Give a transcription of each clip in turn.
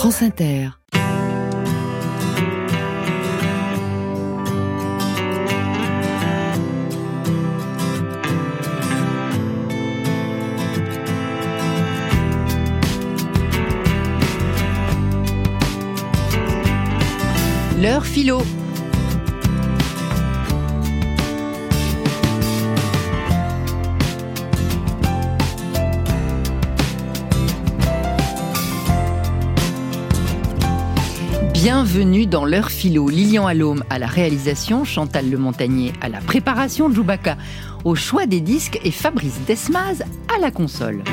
France Inter. L'heure philo. Bienvenue dans l'heure philo. Lilian Allôme à la réalisation, Chantal Lemontagnier à la préparation, Djoubaka au choix des disques et Fabrice Desmaz à la console.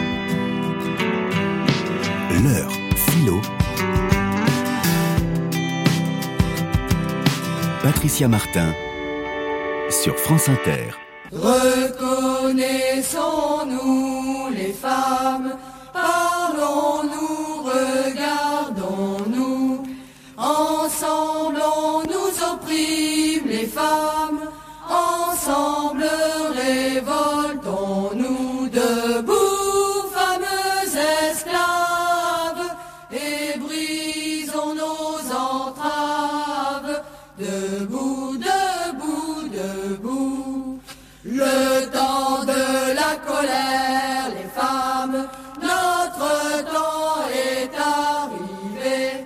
L'heure philo. Patricia Martin sur France Inter. Reconnaissons-nous les femmes, parlons-nous, regardons-nous, ensemble on nous opprime les femmes, ensemble révoltons-nous, debout fameux esclaves, et brisons nos entraves, debout, debout, debout. Le temps de la colère, les femmes, notre temps est arrivé.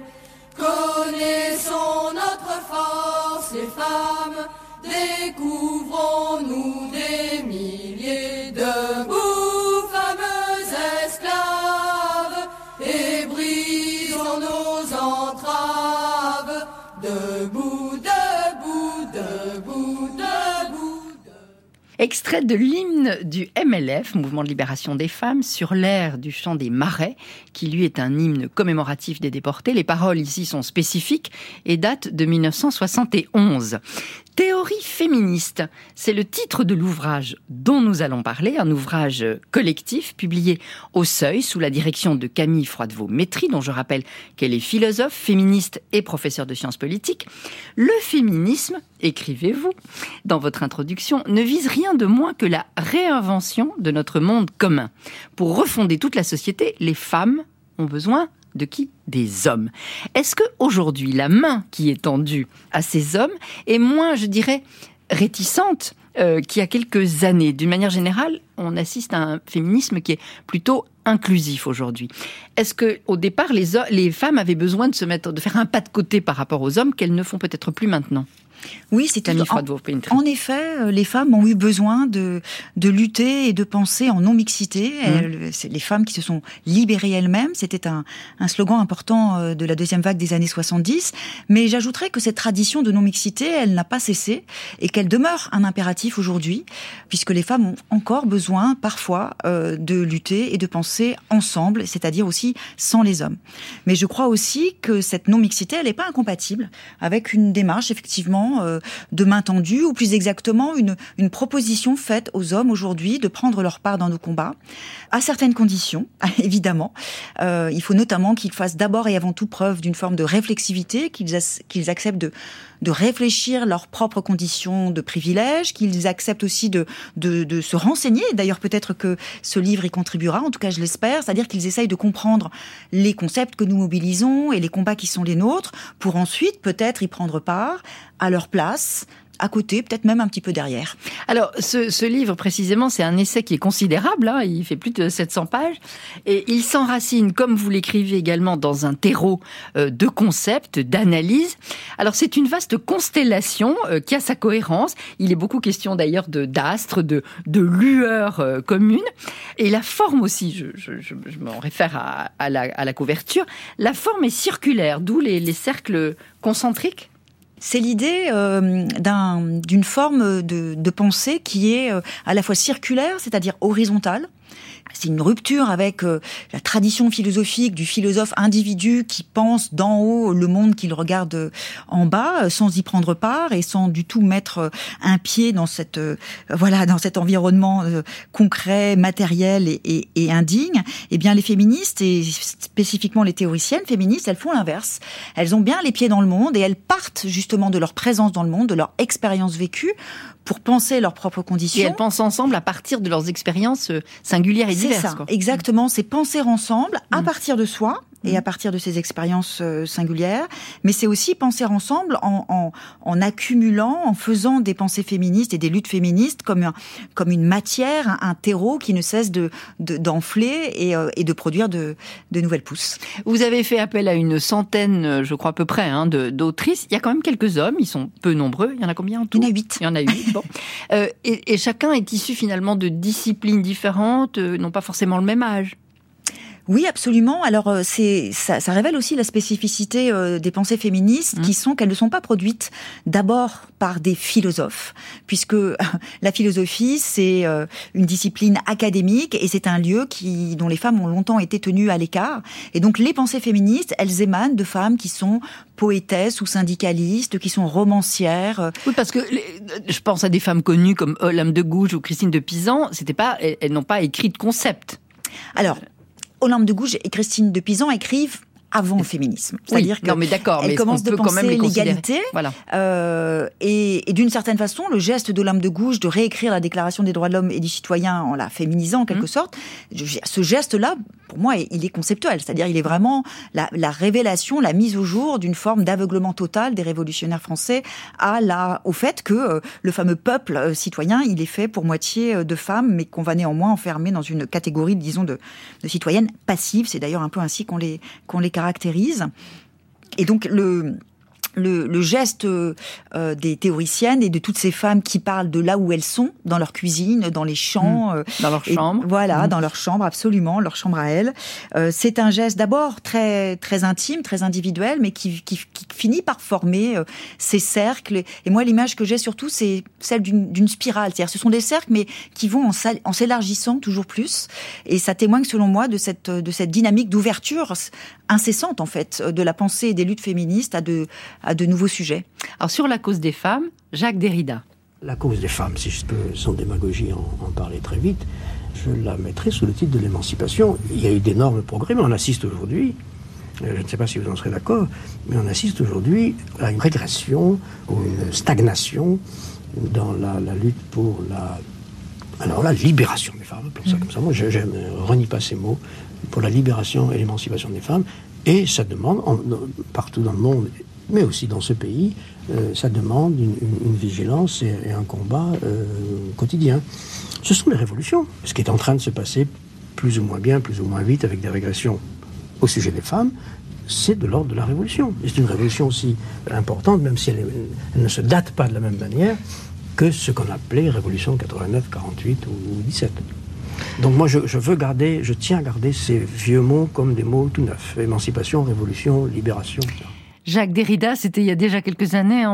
Connaissons notre force, les femmes, découvrons-nous des milliers. Debout, fameux esclaves, et brisons nos entraves. Debout, debout, debout, debout. Extrait de l'hymne du MLF, Mouvement de Libération des Femmes, sur l'air du chant des Marais, qui lui est un hymne commémoratif des déportés. Les paroles ici sont spécifiques et datent de 1971. Théorie féministe, c'est le titre de l'ouvrage dont nous allons parler, un ouvrage collectif publié au Seuil sous la direction de Camille Froidevaux-Métry, dont je rappelle qu'elle est philosophe, féministe et professeure de sciences politiques. Le féminisme, écrivez-vous dans votre introduction, ne vise rien de moins que la réinvention de notre monde commun. Pour refonder toute la société, les femmes ont besoin de qui ? Des hommes. Est-ce que aujourd'hui la main qui est tendue à ces hommes est moins, je dirais, réticente qu'il y a quelques années ? D'une manière générale, on assiste à un féminisme qui est plutôt inclusif aujourd'hui. Est-ce que au départ les femmes avaient besoin de faire un pas de côté par rapport aux hommes qu'elles ne font peut-être plus maintenant ? Oui, en effet, les femmes ont eu besoin de lutter et de penser en non-mixité. C'est les femmes qui se sont libérées elles-mêmes. C'était un slogan important de la deuxième vague des années 70. Mais j'ajouterais que cette tradition de non-mixité, elle n'a pas cessé et qu'elle demeure un impératif aujourd'hui, puisque les femmes ont encore besoin, parfois, de lutter et de penser ensemble, c'est-à-dire aussi sans les hommes. Mais je crois aussi que cette non-mixité, elle n'est pas incompatible avec une démarche, effectivement, de main tendue, ou plus exactement une proposition faite aux hommes aujourd'hui de prendre leur part dans nos combats, à certaines conditions, évidemment. Il faut notamment qu'ils fassent d'abord et avant tout preuve d'une forme de réflexivité, qu'ils acceptent de réfléchir leurs propres conditions de privilège, qu'ils acceptent aussi de se renseigner. D'ailleurs, peut-être que ce livre y contribuera, en tout cas je l'espère, c'est-à-dire qu'ils essayent de comprendre les concepts que nous mobilisons et les combats qui sont les nôtres, pour ensuite peut-être y prendre part à leur place, à côté, peut-être même un petit peu derrière. Alors, ce livre, précisément, c'est un essai qui est considérable, hein, il fait plus de 700 pages, et il s'enracine, comme vous l'écrivez également, dans un terreau de concepts, d'analyses. Alors, c'est une vaste constellation qui a sa cohérence. Il est beaucoup question, d'ailleurs, d'astres, de lueurs communes. Et la forme aussi, je m'en réfère à la couverture, la forme est circulaire, d'où les cercles concentriques. C'est l'idée d'une forme de pensée qui est à la fois circulaire, c'est-à-dire horizontale. C'est une rupture avec la tradition philosophique du philosophe individu qui pense d'en haut le monde qu'il regarde en bas, sans y prendre part et sans du tout mettre un pied dans dans cet environnement concret, matériel et indigne. Eh bien, les féministes et spécifiquement les théoriciennes féministes, elles font l'inverse. Elles ont bien les pieds dans le monde et elles partent justement de leur présence dans le monde, de leur expérience vécue, pour penser leurs propres conditions. Et elles pensent ensemble à partir de leurs expériences singulières et diverses. C'est ça, exactement. C'est penser ensemble à partir de soi, et à partir de ces expériences singulières. Mais c'est aussi penser ensemble en accumulant, en faisant des pensées féministes et des luttes féministes comme une matière, un terreau qui ne cesse d'enfler et de produire de nouvelles pousses. Vous avez fait appel à une centaine, je crois à peu près, d'autrices. Il y a quand même quelques hommes, ils sont peu nombreux. Il y en a combien en tout ? Il y en a 8. Il y en a 8, bon. Et chacun est issu finalement de disciplines différentes, n'ont pas forcément le même âge. Oui, absolument. Alors, ça révèle aussi la spécificité des pensées féministes, qui sont qu'elles ne sont pas produites d'abord par des philosophes, puisque la philosophie, c'est une discipline académique et c'est un lieu dont les femmes ont longtemps été tenues à l'écart. Et donc, les pensées féministes, elles émanent de femmes qui sont poétesses ou syndicalistes, qui sont romancières. Oui, parce que je pense à des femmes connues comme Olympe de Gouges ou Christine de Pisan, elles n'ont pas écrit de concept. Alors, Olympe de Gouges et Christine de Pisan écrivent avant le féminisme. C'est-à-dire qu'elles commencent de penser l'égalité. Voilà. Et d'une certaine façon, le geste d'Olympe de Gouges de réécrire la Déclaration des droits de l'homme et du citoyen en la féminisant en quelque sorte, ce geste-là, pour moi, il est conceptuel. C'est-à-dire, il est vraiment la révélation, la mise au jour d'une forme d'aveuglement total des révolutionnaires français au fait que le fameux peuple citoyen, il est fait pour moitié de femmes, mais qu'on va néanmoins enfermer dans une catégorie, disons, de citoyennes passives. C'est d'ailleurs un peu ainsi qu'on les caractérise. Et donc, le geste des théoriciennes et de toutes ces femmes qui parlent de là où elles sont, dans leur cuisine, dans les champs. Dans leur chambre. Voilà, dans leur chambre, absolument, leur chambre à elles. C'est un geste d'abord très, très intime, très individuel, mais qui finit par former ces cercles. Et moi, l'image que j'ai surtout, c'est celle d'une spirale. C'est-à-dire, ce sont des cercles, mais qui vont en s'élargissant toujours plus. Et ça témoigne, selon moi, de cette dynamique d'ouverture incessante, en fait, de la pensée et des luttes féministes à de nouveaux sujets. Alors, sur la cause des femmes, Jacques Derrida. La cause des femmes, si je peux, sans démagogie, en parler très vite, je la mettrai sous le titre de l'émancipation. Il y a eu d'énormes progrès, mais on assiste aujourd'hui, je ne sais pas si vous en serez d'accord, mais on assiste aujourd'hui à une régression ou une stagnation dans la lutte pour la libération des femmes, pour ça comme ça. Moi, je ne renie pas ces mots, pour la libération et l'émancipation des femmes. Et ça demande, partout dans le monde, mais aussi dans ce pays, ça demande une vigilance et un combat quotidien. Ce sont les révolutions. Ce qui est en train de se passer plus ou moins bien, plus ou moins vite, avec des régressions au sujet des femmes, c'est de l'ordre de la révolution. Et c'est une révolution aussi importante, même si elle ne se date pas de la même manière que ce qu'on appelait révolution 89, 48 ou 17. Donc moi, je tiens à garder ces vieux mots comme des mots tout neufs. Émancipation, révolution, libération. Jacques Derrida, c'était il y a déjà quelques années, en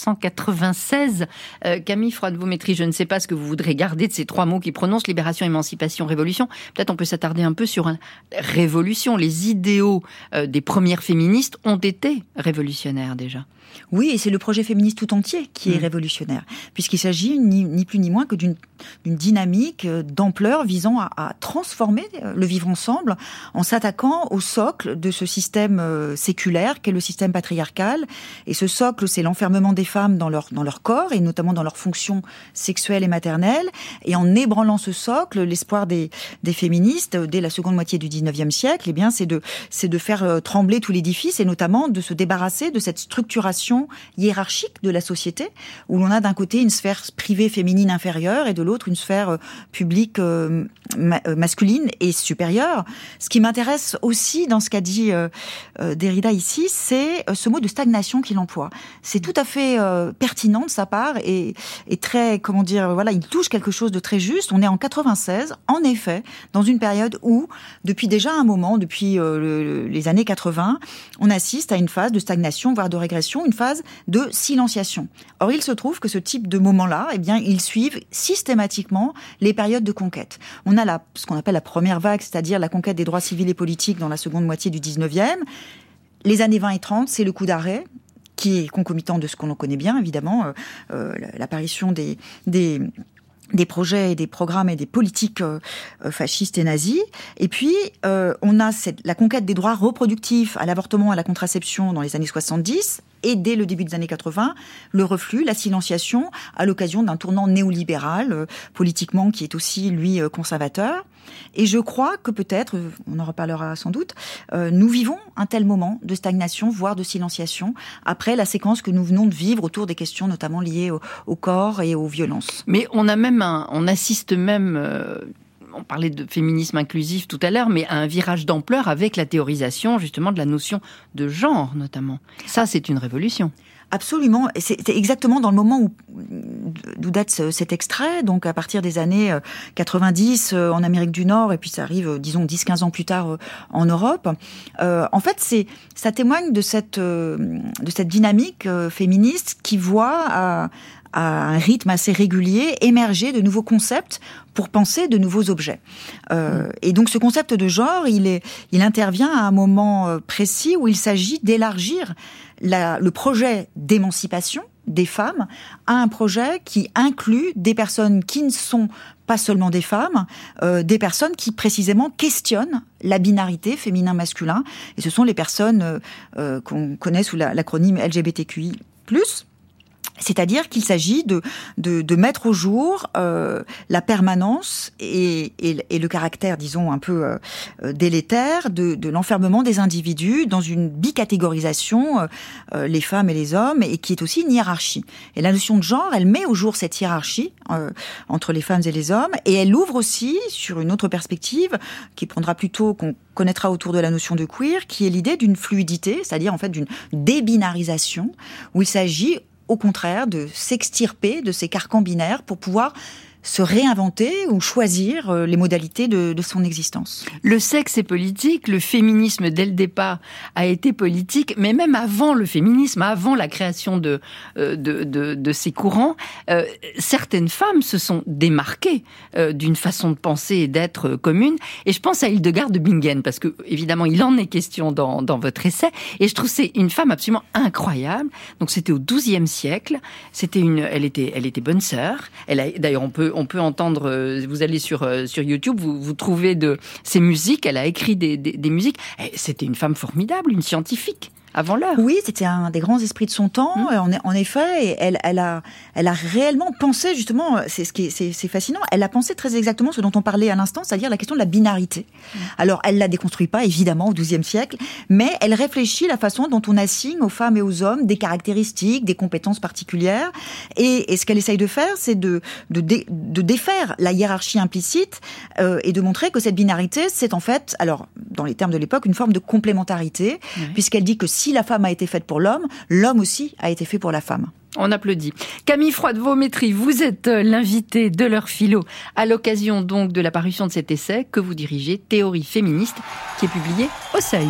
1996. Camille Froide-Vaumétry, je ne sais pas ce que vous voudrez garder de ces trois mots qui prononcent libération, émancipation, révolution. Peut-être on peut s'attarder un peu sur une révolution. Les idéaux des premières féministes ont été révolutionnaires déjà. Oui, et c'est le projet féministe tout entier qui est révolutionnaire, puisqu'il s'agit ni plus ni moins que d'une dynamique d'ampleur visant à transformer le vivre ensemble en s'attaquant au socle de ce système séculaire qu'est le système patriarcal. Et ce socle, c'est l'enfermement des femmes dans leur corps, et notamment dans leurs fonctions sexuelles et maternelles. Et en ébranlant ce socle, l'espoir des féministes, dès la seconde moitié du 19e siècle, eh bien, c'est de faire trembler tout l'édifice, et notamment de se débarrasser de cette structuration hiérarchique de la société, où l'on a d'un côté une sphère privée féminine inférieure et de l'autre une sphère publique masculine et supérieure. Ce qui m'intéresse aussi dans ce qu'a dit Derrida ici, c'est ce mot de stagnation qu'il emploie. C'est tout à fait pertinent de sa part et très, il touche quelque chose de très juste. On est en 96, en effet, dans une période où, depuis déjà un moment, depuis les années 80, on assiste à une phase de stagnation, voire de régression, une phase de silenciation. Or, il se trouve que ce type de moments-là, eh bien, ils suivent systématiquement les périodes de conquête. On a ce qu'on appelle la première vague, c'est-à-dire la conquête des droits civils et politiques dans la seconde moitié du 19e. Les années 20 et 30, c'est le coup d'arrêt, qui est concomitant de ce qu'on connaît bien, évidemment, l'apparition des projets et des programmes et des politiques fascistes et nazis. Et puis, on a la conquête des droits reproductifs à l'avortement et à la contraception dans les années 70, et dès le début des années 80, le reflux, la silenciation, à l'occasion d'un tournant néolibéral, politiquement, qui est aussi, lui, conservateur. Et je crois que peut-être, on en reparlera sans doute, nous vivons un tel moment de stagnation, voire de silenciation, après la séquence que nous venons de vivre autour des questions notamment liées au corps et aux violences. Mais on assiste même... On parlait de féminisme inclusif tout à l'heure, mais à un virage d'ampleur avec la théorisation justement de la notion de genre notamment. Ça, c'est une révolution. Absolument. C'est exactement dans le moment d'où date cet extrait, donc à partir des années 90 en Amérique du Nord, et puis ça arrive, disons, 10-15 ans plus tard en Europe. En fait, ça témoigne de cette dynamique féministe qui voit à un rythme assez régulier émerger de nouveaux concepts pour penser de nouveaux objets. Et donc ce concept de genre, il intervient à un moment précis où il s'agit d'élargir le projet d'émancipation des femmes à un projet qui inclut des personnes qui ne sont pas seulement des femmes, des personnes qui précisément questionnent la binarité féminin-masculin. Et ce sont les personnes qu'on connaît sous l'acronyme LGBTQI+. C'est-à-dire qu'il s'agit de mettre au jour la permanence et le caractère, disons, un peu délétère de l'enfermement des individus dans une bicatégorisation, les femmes et les hommes, et qui est aussi une hiérarchie. Et la notion de genre, elle met au jour cette hiérarchie entre les femmes et les hommes, et elle ouvre aussi sur une autre perspective qui prendra plutôt, qu'on connaîtra autour de la notion de queer, qui est l'idée d'une fluidité, c'est-à-dire en fait d'une débinarisation, où il s'agit au contraire de s'extirper de ces carcans binaires pour pouvoir se réinventer ou choisir les modalités de son existence. Le sexe est politique, le féminisme dès le départ a été politique, mais même avant le féminisme, avant la création de ces courants, certaines femmes se sont démarquées d'une façon de penser et d'être commune. Et je pense à Hildegard de Bingen, parce que évidemment il en est question dans votre essai, et je trouve que c'est une femme absolument incroyable. Donc c'était au XIIe siècle, elle était bonne sœur. D'ailleurs on peut entendre, vous allez sur YouTube, vous trouvez de ses musiques, elle a écrit des musiques. C'était une femme formidable, une scientifique. Avant l'heure. Oui, c'était un des grands esprits de son temps. En effet, et elle a réellement pensé justement. C'est fascinant. Elle a pensé très exactement ce dont on parlait à l'instant, c'est-à-dire la question de la binarité. Alors, elle la déconstruit pas évidemment au XIIe siècle, mais elle réfléchit la façon dont on assigne aux femmes et aux hommes des caractéristiques, des compétences particulières. Et ce qu'elle essaye de faire, c'est de défaire la hiérarchie implicite et de montrer que cette binarité, c'est en fait, alors dans les termes de l'époque, une forme de complémentarité, puisqu'elle dit que si la femme a été faite pour l'homme, l'homme aussi a été fait pour la femme. On applaudit. Camille Froidevaux-Métry, vous êtes l'invitée de l'heure philo à l'occasion donc de la parution de cet essai que vous dirigez, Théorie féministe, qui est publié au Seuil.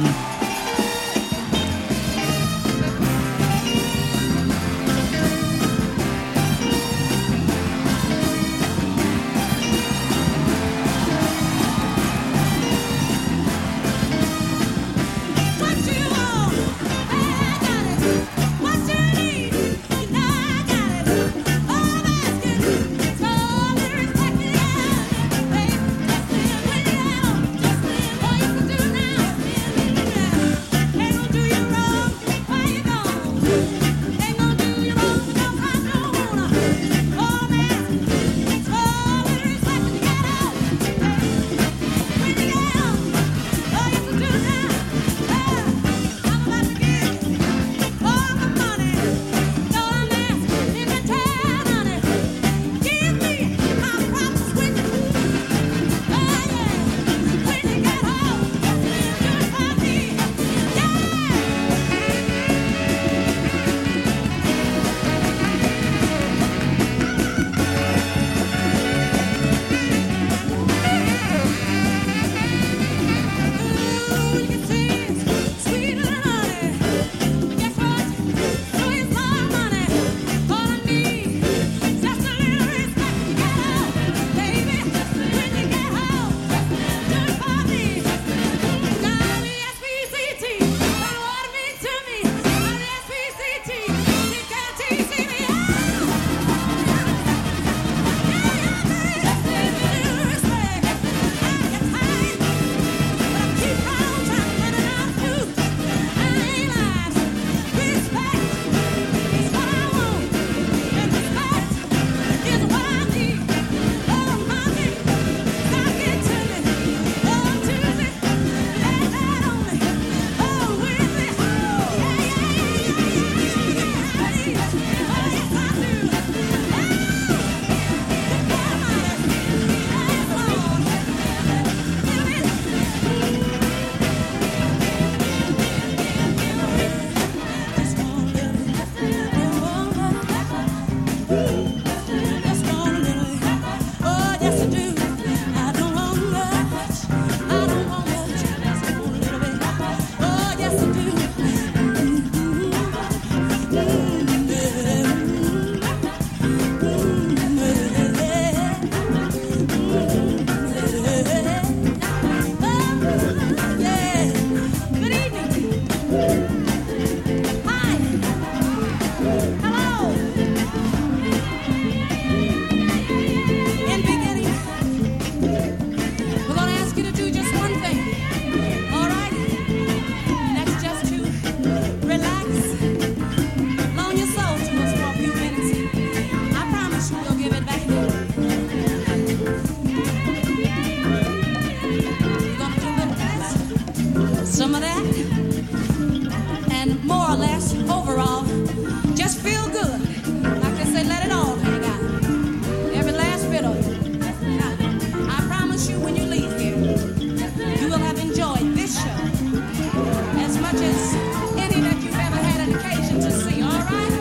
pages, any that you've ever had an occasion to see, all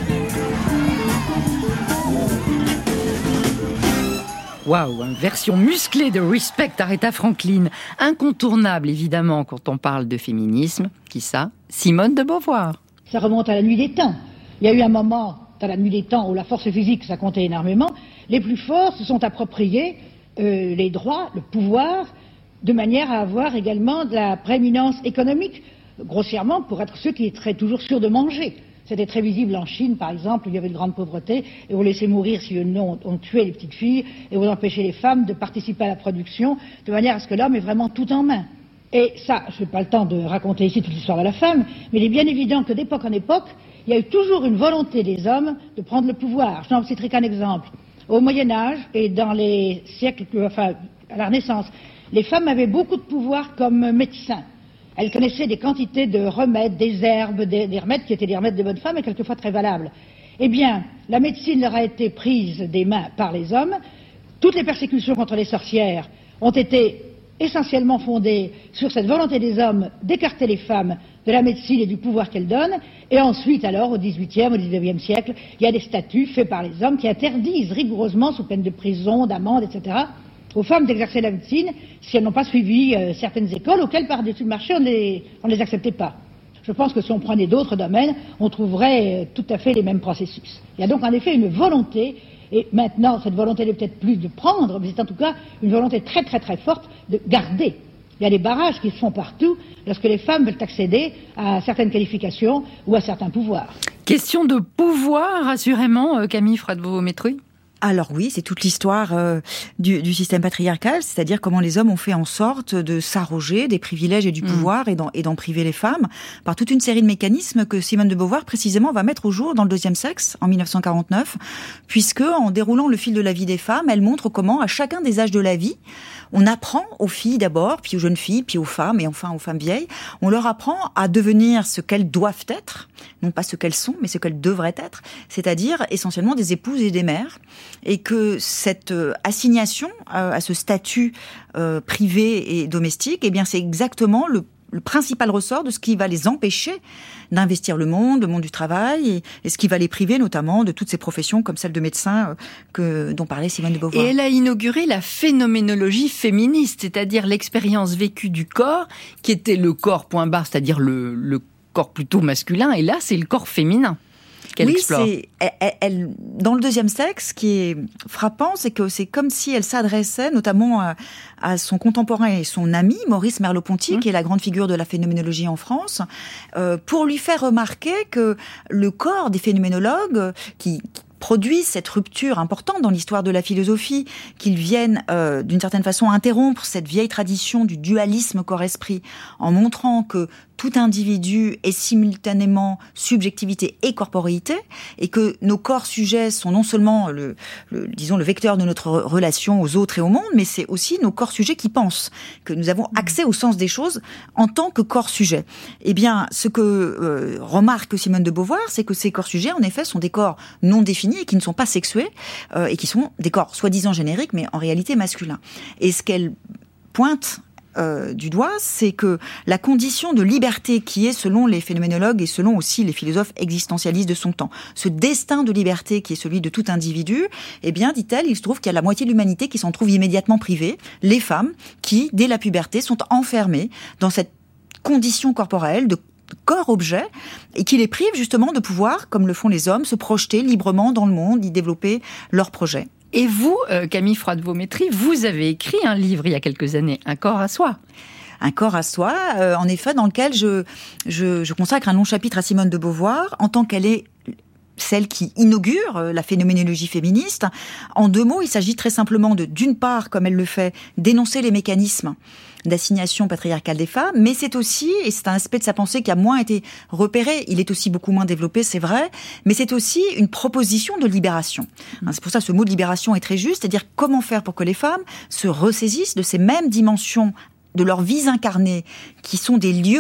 right? Waouh, une version musclée de Respect d'Aretha Franklin, incontournable évidemment quand on parle de féminisme. Qui ça? Simone de Beauvoir. Ça remonte à la nuit des temps. Il y a eu un moment, dans la nuit des temps, où la force physique, ça comptait énormément. Les plus forts se sont appropriés les droits, le pouvoir, de manière à avoir également de la prééminence économique, grossièrement, pour être ceux qui étaient toujours sûrs de manger. C'était très visible en Chine, par exemple, où il y avait de grande pauvreté, et on laissait mourir si on tuait les petites filles, et on empêchait les femmes de participer à la production, de manière à ce que l'homme ait vraiment tout en main. Et ça, je n'ai pas le temps de raconter ici toute l'histoire de la femme, mais il est bien évident que d'époque en époque, il y a eu toujours une volonté des hommes de prendre le pouvoir. Je n'en citerai qu'un exemple. Au Moyen-Âge et dans les siècles, enfin, à la Renaissance, les femmes avaient beaucoup de pouvoir comme médecins. Elles connaissaient des quantités de remèdes, des herbes, des remèdes qui étaient des remèdes de bonnes femmes et quelquefois très valables. Eh bien, la médecine leur a été prise des mains par les hommes. Toutes les persécutions contre les sorcières ont été essentiellement fondées sur cette volonté des hommes d'écarter les femmes de la médecine et du pouvoir qu'elles donnent. Et ensuite, alors, au XVIIIe, au XIXe siècle, il y a des statuts faits par les hommes qui interdisent rigoureusement, sous peine de prison, d'amende, etc., aux femmes d'exercer la médecine si elles n'ont pas suivi certaines écoles auxquelles, par-dessus le marché, on ne les acceptait pas. Je pense que si on prenait d'autres domaines, on trouverait tout à fait les mêmes processus. Il y a donc en effet une volonté, et maintenant cette volonté n'est peut-être plus de prendre, mais c'est en tout cas une volonté très très très forte de garder. Il y a des barrages qui se font partout lorsque les femmes veulent accéder à certaines qualifications ou à certains pouvoirs. Question de pouvoir, assurément, Camille Fradvo-Métruy. Alors oui, c'est toute l'histoire du système patriarcal, c'est-à-dire comment les hommes ont fait en sorte de s'arroger des privilèges et du pouvoir et d'en priver les femmes par toute une série de mécanismes que Simone de Beauvoir précisément va mettre au jour dans Le Deuxième Sexe en 1949, puisque en déroulant le fil de la vie des femmes, elle montre comment à chacun des âges de la vie, on apprend aux filles d'abord, puis aux jeunes filles, puis aux femmes et enfin aux femmes vieilles, on leur apprend à devenir ce qu'elles doivent être, non pas ce qu'elles sont, mais ce qu'elles devraient être, c'est-à-dire essentiellement des épouses et des mères. Et que cette assignation à ce statut privé et domestique, eh bien, c'est exactement le principal ressort de ce qui va les empêcher d'investir le monde du travail, et ce qui va les priver notamment de toutes ces professions comme celle de médecin dont parlait Simone de Beauvoir. Et elle a inauguré la phénoménologie féministe, c'est-à-dire l'expérience vécue du corps, qui était le corps point barre, c'est-à-dire le corps plutôt masculin, et là c'est le corps féminin. Oui, elle, dans Le Deuxième Sexe, ce qui est frappant, c'est que c'est comme si elle s'adressait notamment à son contemporain et son ami, Maurice Merleau-Ponty, qui est la grande figure de la phénoménologie en France, pour lui faire remarquer que le corps des phénoménologues, qui produisent cette rupture importante dans l'histoire de la philosophie, qu'ils viennent d'une certaine façon interrompre cette vieille tradition du dualisme corps-esprit en montrant que tout individu est simultanément subjectivité et corporéité, et que nos corps-sujets sont non seulement le vecteur de notre relation aux autres et au monde, mais c'est aussi nos corps-sujets qui pensent, que nous avons accès au sens des choses en tant que corps-sujets. Eh bien, ce que remarque Simone de Beauvoir, c'est que ces corps-sujets, en effet, sont des corps non définis et qui ne sont pas sexués, et qui sont des corps soi-disant génériques, mais en réalité masculins. Et ce qu'elle pointe du doigt, c'est que la condition de liberté qui est, selon les phénoménologues et selon aussi les philosophes existentialistes de son temps, ce destin de liberté qui est celui de tout individu, eh bien, dit-elle, il se trouve qu'il y a la moitié de l'humanité qui s'en trouve immédiatement privée, les femmes qui, dès la puberté, sont enfermées dans cette condition corporelle de corps-objet, et qui les prive justement de pouvoir, comme le font les hommes, se projeter librement dans le monde, y développer leurs projets. Et vous, Camille Fradvo-Métruy, vous avez écrit un livre il y a quelques années, Un corps à soi. Un corps à soi, en effet, dans lequel je consacre un long chapitre à Simone de Beauvoir, en tant qu'elle est celle qui inaugure la phénoménologie féministe. En 2 mots, il s'agit très simplement d'une part, comme elle le fait, dénoncer les mécanismes d'assignation patriarcale des femmes, mais c'est aussi, et c'est un aspect de sa pensée qui a moins été repéré, il est aussi beaucoup moins développé, c'est vrai, mais c'est aussi une proposition de libération. C'est pour ça que ce mot de libération est très juste, c'est-à-dire comment faire pour que les femmes se ressaisissent de ces mêmes dimensions de leurs vies incarnées, qui sont des lieux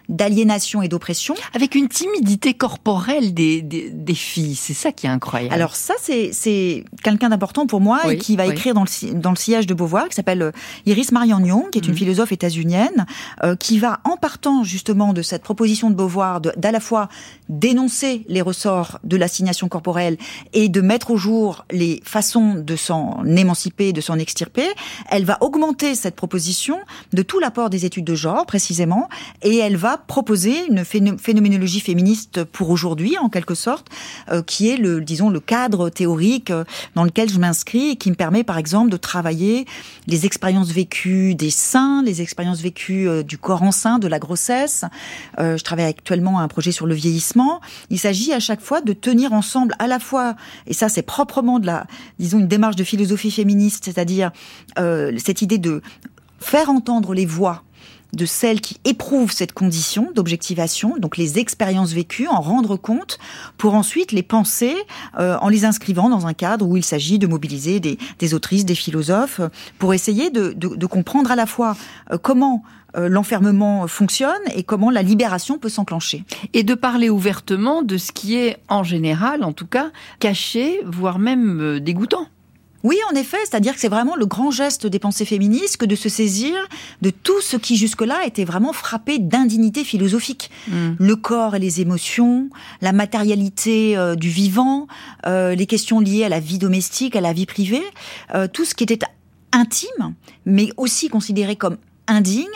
d'aliénation et d'oppression. Avec une timidité corporelle des filles, c'est ça qui est incroyable. Alors ça, c'est quelqu'un d'important pour moi et qui va écrire dans le sillage de Beauvoir, qui s'appelle Iris Marianne Young, qui est une philosophe états-unienne, qui va, en partant justement de cette proposition de Beauvoir, d'à la fois dénoncer les ressorts de l'assignation corporelle et de mettre au jour les façons de s'en émanciper, de s'en extirper, elle va augmenter cette proposition de tout l'apport des études de genre, précisément, et elle va proposer une phénoménologie féministe pour aujourd'hui, en quelque sorte, qui est le cadre théorique dans lequel je m'inscris et qui me permet, par exemple, de travailler les expériences vécues des seins, les expériences vécues du corps enceint, de la grossesse. Je travaille actuellement à un projet sur le vieillissement. Il s'agit à chaque fois de tenir ensemble à la fois, et ça c'est proprement une démarche de philosophie féministe, c'est-à-dire cette idée de faire entendre les voix de celles qui éprouvent cette condition d'objectivation, donc les expériences vécues, en rendre compte, pour ensuite les penser en les inscrivant dans un cadre où il s'agit de mobiliser des autrices, des philosophes, pour essayer de comprendre à la fois comment l'enfermement fonctionne et comment la libération peut s'enclencher. Et de parler ouvertement de ce qui est, en général, en tout cas, caché, voire même dégoûtant. Oui, en effet, c'est-à-dire que c'est vraiment le grand geste des pensées féministes que de se saisir de tout ce qui jusque-là était vraiment frappé d'indignité philosophique. Le corps et les émotions, la matérialité du vivant, les questions liées à la vie domestique, à la vie privée, tout ce qui était intime, mais aussi considéré comme indigne,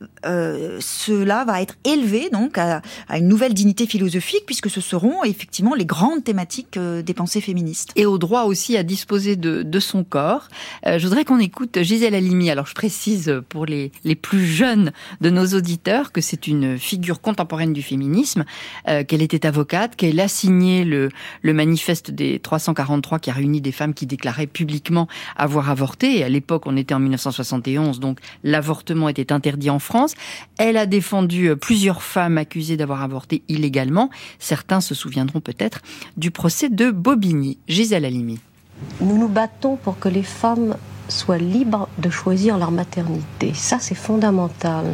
cela va être élevé donc à une nouvelle dignité philosophique, puisque ce seront effectivement les grandes thématiques des pensées féministes. Et au droit aussi à disposer de son corps. Je voudrais qu'on écoute Gisèle Halimi. Alors je précise pour les plus jeunes de nos auditeurs que c'est une figure contemporaine du féminisme, qu'elle était avocate, qu'elle a signé le manifeste des 343 qui a réuni des femmes qui déclaraient publiquement avoir avorté. Et à l'époque, on était en 1971, donc l'avortement était interdit en France. Elle a défendu plusieurs femmes accusées d'avoir avorté illégalement. Certains se souviendront peut-être du procès de Bobigny. Gisèle Halimi. Nous nous battons pour que les femmes soient libres de choisir leur maternité. Ça, c'est fondamental.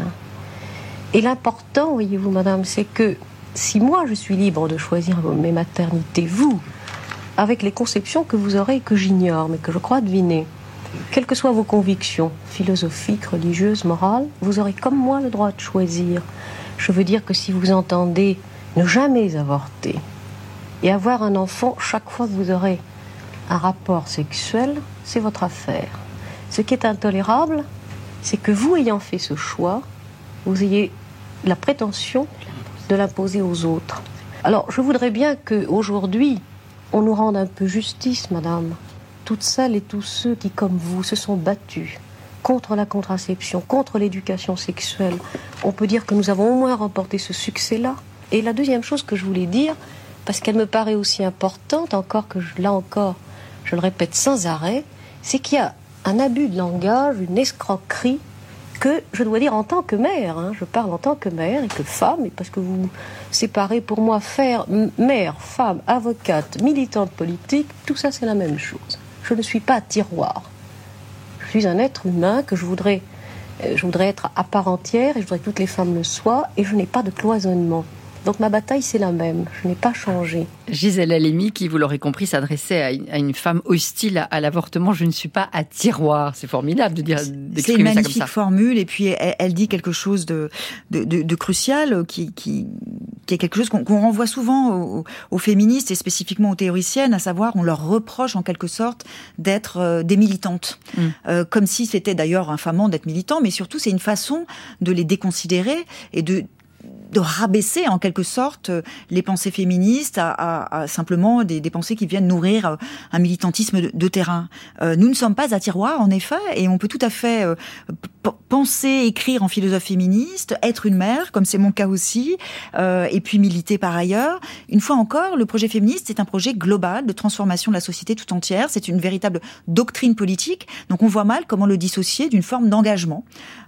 Et l'important, voyez-vous, madame, c'est que si moi, je suis libre de choisir mes maternités, vous, avec les conceptions que vous aurez et que j'ignore, mais que je crois deviner, quelles que soient vos convictions, philosophiques, religieuses, morales, vous aurez comme moi le droit de choisir. Je veux dire que si vous entendez ne jamais avorter et avoir un enfant chaque fois que vous aurez un rapport sexuel, c'est votre affaire. Ce qui est intolérable, c'est que vous, ayant fait ce choix, vous ayez la prétention de l'imposer aux autres. Alors, je voudrais bien qu'aujourd'hui, on nous rende un peu justice, madame. Toutes celles et tous ceux qui, comme vous, se sont battus contre la contraception, contre l'éducation sexuelle, on peut dire que nous avons au moins remporté ce succès-là. Et la deuxième chose que je voulais dire, parce qu'elle me paraît aussi importante, là encore, je le répète sans arrêt, c'est qu'il y a un abus de langage, une escroquerie, que je dois dire en tant que mère, je parle en tant que mère et que femme, et parce que vous séparez pour moi mère, femme, avocate, militante politique, tout ça c'est la même chose. Je ne suis pas tiroir. Je suis un être humain que je voudrais être à part entière et je voudrais que toutes les femmes le soient et je n'ai pas de cloisonnement. Donc ma bataille, c'est la même. Je n'ai pas changé. Gisèle Halimi, qui, vous l'aurez compris, s'adressait à une femme hostile à l'avortement. Je ne suis pas à tiroir. C'est formidable d'exprimer ça comme ça. C'est une magnifique formule. Et puis, elle dit quelque chose de crucial, qui est quelque chose qu'on renvoie souvent aux féministes et spécifiquement aux théoriciennes, à savoir, on leur reproche en quelque sorte d'être des militantes. Comme si c'était d'ailleurs infamant d'être militant, mais surtout, c'est une façon de les déconsidérer et de rabaisser en quelque sorte les pensées féministes à simplement des pensées qui viennent nourrir un militantisme de terrain. Nous ne sommes pas à tiroir, en effet, et on peut tout à fait penser, écrire en philosophe féministe, être une mère, comme c'est mon cas aussi, et puis militer par ailleurs. Une fois encore, le projet féministe, c'est un projet global de transformation de la société tout entière. C'est une véritable doctrine politique. Donc on voit mal comment le dissocier d'une forme d'engagement.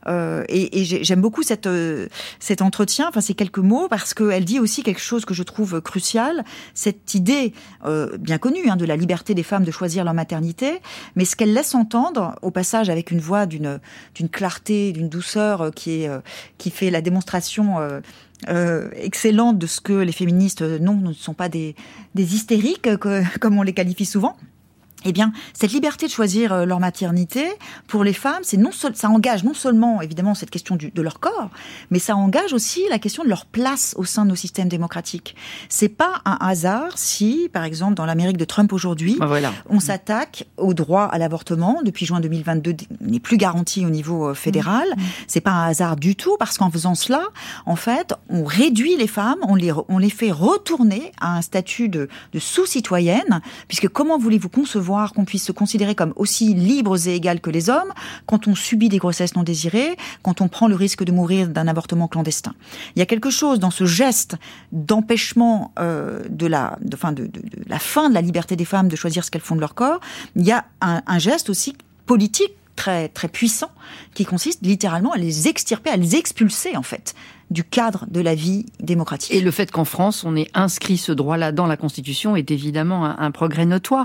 Et j'aime beaucoup cet entretien, enfin ces quelques mots, parce qu'elle dit aussi quelque chose que je trouve crucial, cette idée bien connue de la liberté des femmes de choisir leur maternité, mais ce qu'elle laisse entendre, au passage avec une voix d'une clarté clarté, d'une douceur qui fait la démonstration excellente de ce que les féministes ne sont pas des hystériques, comme on les qualifie souvent. Eh bien, cette liberté de choisir leur maternité, pour les femmes, ça engage non seulement, évidemment, cette question de leur corps, mais ça engage aussi la question de leur place au sein de nos systèmes démocratiques. C'est pas un hasard si, par exemple, dans l'Amérique de Trump aujourd'hui, on s'attaque au droit à l'avortement. Depuis juin 2022, n'est plus garanti au niveau fédéral. C'est pas un hasard du tout, parce qu'en faisant cela, en fait, on réduit les femmes, on les fait retourner à un statut de sous-citoyenne, puisque comment voulez-vous concevoir qu'on puisse se considérer comme aussi libres et égales que les hommes quand on subit des grossesses non désirées, quand on prend le risque de mourir d'un avortement clandestin. Il y a quelque chose dans ce geste d'empêchement de la fin de la liberté des femmes de choisir ce qu'elles font de leur corps. Il y a un geste aussi politique très, très puissant qui consiste littéralement à les extirper, à les expulser en fait du cadre de la vie démocratique. Et le fait qu'en France, on ait inscrit ce droit-là dans la Constitution est évidemment un progrès notoire.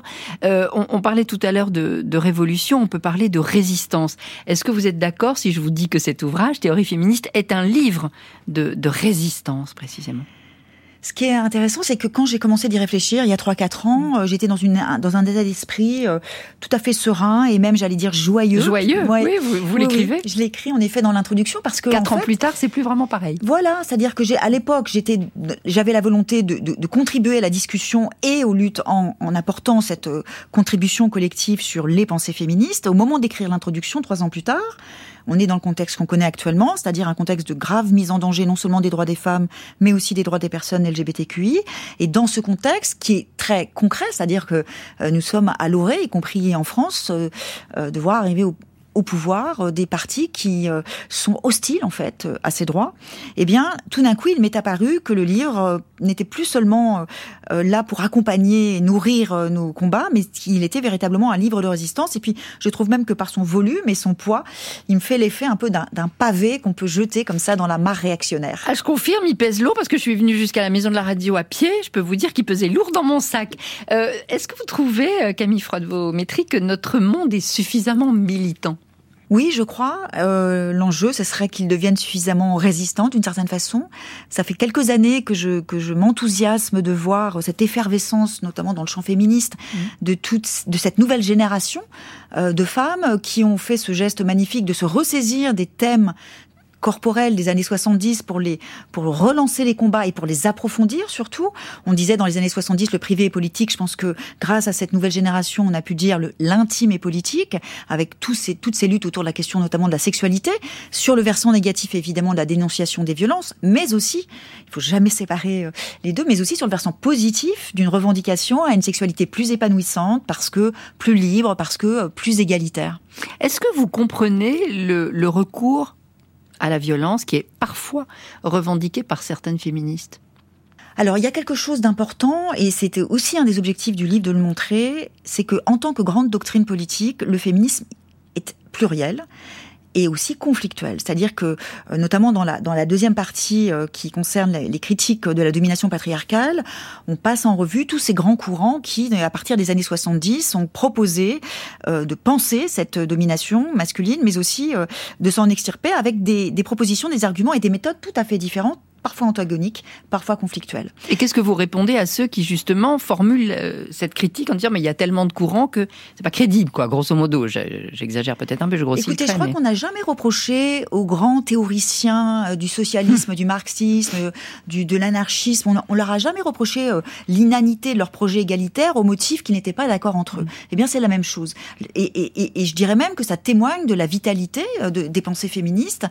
On parlait tout à l'heure de révolution, on peut parler de résistance. Est-ce que vous êtes d'accord si je vous dis que cet ouvrage, Théorie féministe, est un livre de résistance, précisément ? Ce qui est intéressant, c'est que quand j'ai commencé d'y réfléchir, il y a 3-4 ans, j'étais dans un état d'esprit tout à fait serein et même, j'allais dire, joyeux. Joyeux, ouais. Oui, vous l'écrivez. Oui, je l'écris en effet dans l'introduction parce que 4 ans plus tard, c'est plus vraiment pareil. Voilà, c'est-à-dire que à l'époque, j'avais la volonté de contribuer à la discussion et aux luttes en apportant cette contribution collective sur les pensées féministes. Au moment d'écrire l'introduction, 3 ans plus tard, on est dans le contexte qu'on connaît actuellement, c'est-à-dire un contexte de grave mise en danger non seulement des droits des femmes, mais aussi des droits des personnes LGBTQI. Et dans ce contexte qui est très concret, c'est-à-dire que nous sommes à l'orée, y compris en France, de voir arriver au pouvoir des partis qui sont hostiles en fait à ces droits, eh bien tout d'un coup il m'est apparu que le livre n'était plus seulement là pour accompagner et nourrir nos combats, mais qu'il était véritablement un livre de résistance. Et puis je trouve même que par son volume et son poids, il me fait l'effet un peu d'un pavé qu'on peut jeter comme ça dans la mare réactionnaire. Ah, je confirme, il pèse lourd parce que je suis venue jusqu'à la maison de la radio à pied. Je peux vous dire qu'il pesait lourd dans mon sac. Est-ce que vous trouvez, Camille Froidevaux-Métry, que notre monde est suffisamment militant ? Oui, je crois. L'enjeu, ce serait qu'ils deviennent suffisamment résistants d'une certaine façon. Ça fait quelques années que je m'enthousiasme de voir cette effervescence, notamment dans le champ féministe, de cette nouvelle génération de femmes qui ont fait ce geste magnifique de se ressaisir des thèmes corporels des années 70 pour relancer les combats et pour les approfondir surtout. On disait dans les années 70 le privé est politique. Je pense que grâce à cette nouvelle génération, on a pu dire l'intime est politique, avec toutes ces luttes autour de la question notamment de la sexualité, sur le versant négatif évidemment de la dénonciation des violences, mais aussi, il faut jamais séparer les deux, mais aussi sur le versant positif d'une revendication à une sexualité plus épanouissante, parce que plus libre, parce que plus égalitaire. Est-ce que vous comprenez le recours à la violence qui est parfois revendiquée par certaines féministes? Alors, il y a quelque chose d'important, et c'était aussi un des objectifs du livre de le montrer, c'est que, en tant que grande doctrine politique, le féminisme est pluriel et aussi conflictuel. C'est-à-dire que, notamment dans la deuxième partie qui concerne les critiques de la domination patriarcale, on passe en revue tous ces grands courants qui, à partir des années 70, ont proposé de penser cette domination masculine, mais aussi de s'en extirper avec des propositions, des arguments et des méthodes tout à fait différentes, parfois antagoniques, parfois conflictuelles. Et qu'est-ce que vous répondez à ceux qui, justement, formulent cette critique en disant « mais il y a tellement de courants que c'est pas crédible, quoi, grosso modo ». J'exagère peut-être un peu, je grossis le trait. Écoutez, je crois qu'on n'a jamais reproché aux grands théoriciens du socialisme, du marxisme, de l'anarchisme, on leur a jamais reproché l'inanité de leur projet égalitaire au motif qu'ils n'étaient pas d'accord entre eux. Eh bien, c'est la même chose. Et je dirais même que ça témoigne de la vitalité des pensées féministes.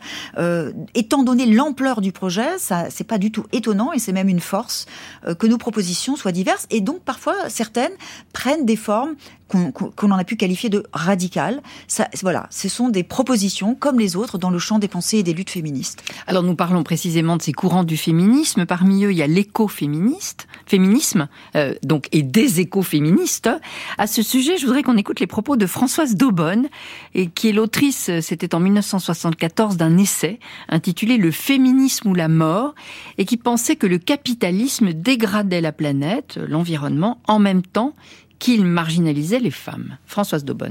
Étant donné l'ampleur du projet, c'est pas du tout étonnant et c'est même une force que nos propositions soient diverses et donc parfois certaines prennent des formes qu'on en a pu qualifier de radicales. Voilà, ce sont des propositions comme les autres dans le champ des pensées et des luttes féministes. Alors nous parlons précisément de ces courants du féminisme. Parmi eux, il y a l'écoféminisme, donc et des écoféministes. À ce sujet, je voudrais qu'on écoute les propos de Françoise d'Aubonne, et qui est l'autrice, c'était en 1974, d'un essai intitulé « Le féminisme ou la mort », et qui pensait que le capitalisme dégradait la planète, l'environnement, en même temps qu'il marginalisait les femmes. Françoise d'Aubonne.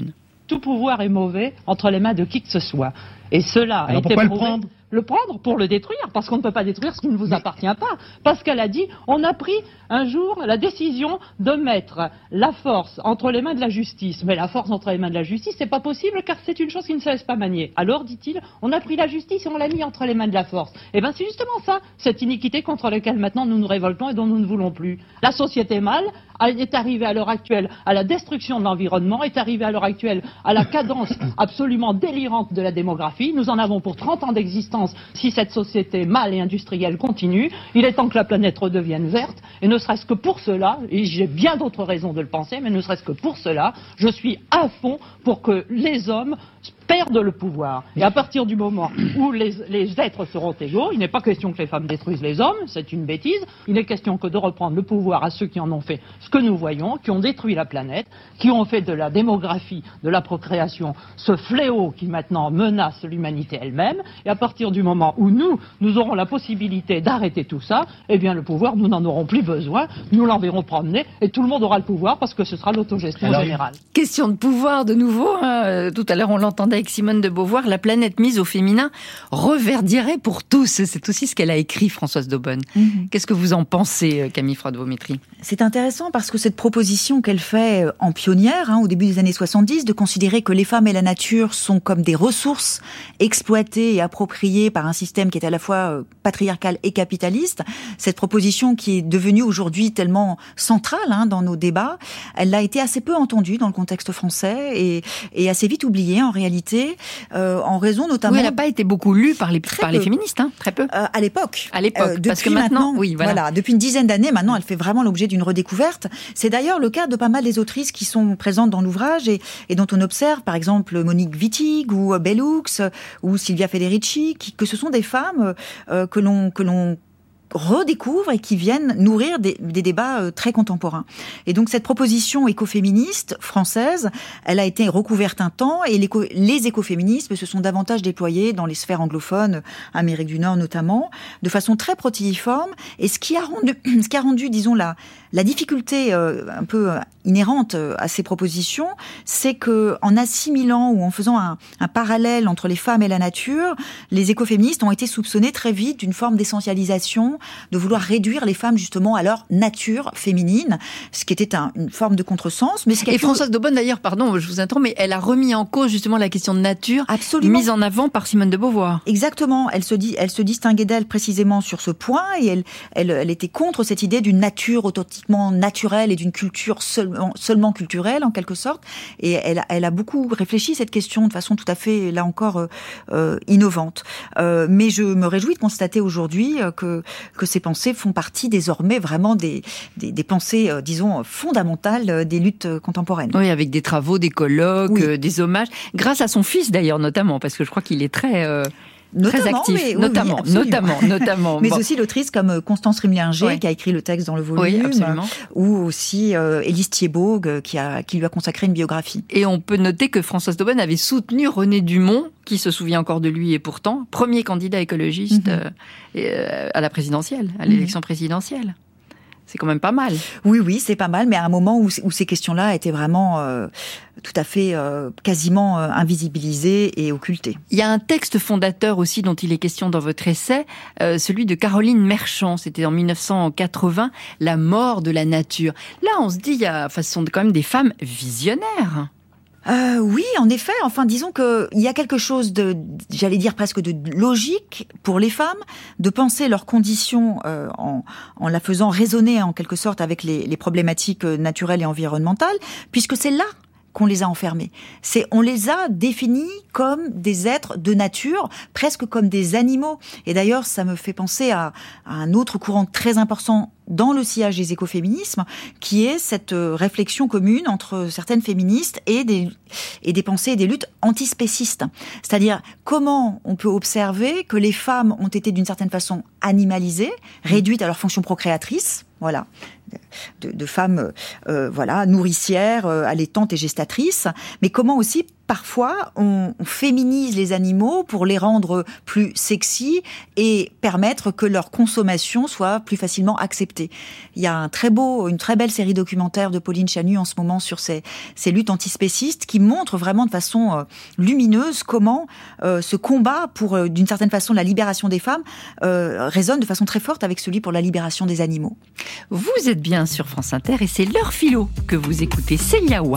tout pouvoir est mauvais entre les mains de qui que ce soit. Et cela a été prouvé. Le prendre pour le détruire, parce qu'on ne peut pas détruire ce qui ne vous appartient pas. Parce qu'elle a dit, on a pris un jour la décision de mettre la force entre les mains de la justice. Mais la force entre les mains de la justice, c'est pas possible car c'est une chose qui ne se laisse pas manier. Alors, dit-il, on a pris la justice et on l'a mis entre les mains de la force. Eh bien, c'est justement ça, cette iniquité contre laquelle maintenant nous nous révoltons et dont nous ne voulons plus. La société mâle est arrivée à l'heure actuelle à la destruction de l'environnement, est arrivée à l'heure actuelle à la cadence absolument délirante de la démographie. Nous en avons pour 30 ans d'existence. Si cette société mâle et industrielle continue, il est temps que la planète redevienne verte, et ne serait-ce que pour cela, et j'ai bien d'autres raisons de le penser, mais ne serait-ce que pour cela, je suis à fond pour que les hommes perdent le pouvoir. Et à partir du moment où les êtres seront égaux, il n'est pas question que les femmes détruisent les hommes, c'est une bêtise, il n'est question que de reprendre le pouvoir à ceux qui en ont fait ce que nous voyons, qui ont détruit la planète, qui ont fait de la démographie, de la procréation, ce fléau qui maintenant menace l'humanité elle-même, et à partir du moment où nous aurons la possibilité d'arrêter tout ça, eh bien le pouvoir, nous n'en aurons plus besoin, nous l'enverrons promener, et tout le monde aura le pouvoir parce que ce sera l'autogestion générale. Question de pouvoir de nouveau, tout à l'heure on l'entendait avec Simone de Beauvoir, la planète mise au féminin reverdirait pour tous. C'est aussi ce qu'elle a écrit, Françoise d'Aubonne. Qu'est-ce que vous en pensez, Camille Froide-Vaumétrie ? C'est intéressant parce que cette proposition qu'elle fait en pionnière, au début des années 70, de considérer que les femmes et la nature sont comme des ressources exploitées et appropriées par un système qui est à la fois patriarcal et capitaliste, cette proposition qui est devenue aujourd'hui tellement centrale dans nos débats, elle a été assez peu entendue dans le contexte français et assez vite oubliée en réalité, en raison notamment... Oui, elle n'a pas été beaucoup lue par les féministes, très peu. À l'époque. Parce que maintenant, depuis une dizaine d'années, maintenant, elle fait vraiment l'objet d'une redécouverte. C'est d'ailleurs le cas de pas mal des autrices qui sont présentes dans l'ouvrage et dont on observe, par exemple, Monique Wittig ou Bell Hooks ou Silvia Federici, que ce sont des femmes que l'on redécouvrent et qui viennent nourrir des débats très contemporains. Et donc cette proposition écoféministe française, elle a été recouverte un temps et les écoféminismes se sont davantage déployés dans les sphères anglophones, Amérique du Nord notamment, de façon très protéiforme. Et ce qui a rendu, disons, la difficulté un peu inhérente à ces propositions, c'est que en assimilant ou en faisant un parallèle entre les femmes et la nature, les écoféministes ont été soupçonnés très vite d'une forme d'essentialisation, de vouloir réduire les femmes justement à leur nature féminine, ce qui était une forme de contresens. Mais et Françoise d'Aubonne d'ailleurs, pardon, je vous interromps, mais elle a remis en cause justement la question de nature, mise en avant par Simone de Beauvoir. Exactement, elle se distinguait d'elle précisément sur ce point et elle était contre cette idée d'une nature authentiquement naturelle et d'une culture seulement culturelle en quelque sorte. Et elle a beaucoup réfléchi à cette question de façon tout à fait, là encore, innovante. Mais je me réjouis de constater aujourd'hui que ces pensées font partie désormais vraiment des pensées, disons, fondamentales des luttes contemporaines. Oui, avec des travaux, des colloques, des hommages, grâce à son fils d'ailleurs notamment, parce que je crois qu'il est très actif, notamment. Mais aussi l'autrice comme Constance Rimlinger, qui a écrit le texte dans le volume, ou aussi Élise Thiebaud, qui lui a consacré une biographie. Et on peut noter que Françoise d'Aubonne avait soutenu René Dumont, qui se souvient encore de lui et pourtant, premier candidat écologiste à la présidentielle, à l'élection présidentielle. C'est quand même pas mal. Oui, c'est pas mal, mais à un moment où ces questions-là étaient vraiment tout à fait quasiment invisibilisées et occultées. Il y a un texte fondateur aussi dont il est question dans votre essai, celui de Caroline Merchant. C'était en 1980, La mort de la nature. Là, on se dit, ce sont quand même des femmes visionnaires. Oui, en effet. Enfin, disons que il y a quelque chose j'allais dire presque de logique pour les femmes, de penser leurs conditions en la faisant résonner en quelque sorte avec les problématiques naturelles et environnementales, puisque c'est là qu'on les a enfermés. On les a définis comme des êtres de nature, presque comme des animaux. Et d'ailleurs, ça me fait penser à un autre courant très important dans le sillage des écoféminismes, qui est cette réflexion commune entre certaines féministes et des pensées et des luttes antispécistes. C'est-à-dire, comment on peut observer que les femmes ont été d'une certaine façon animalisées, réduites à leur fonction procréatrice, voilà, de femmes nourricières, allaitantes et gestatrices, mais comment aussi parfois, on féminise les animaux pour les rendre plus sexy et permettre que leur consommation soit plus facilement acceptée. Il y a une très belle série documentaire de Pauline Chanu en ce moment sur ces luttes antispécistes qui montrent vraiment de façon lumineuse comment ce combat pour, d'une certaine façon, la libération des femmes résonne de façon très forte avec celui pour la libération des animaux. Vous êtes bien sur France Inter et c'est l'heure philo que vous écoutez. Célia Wa.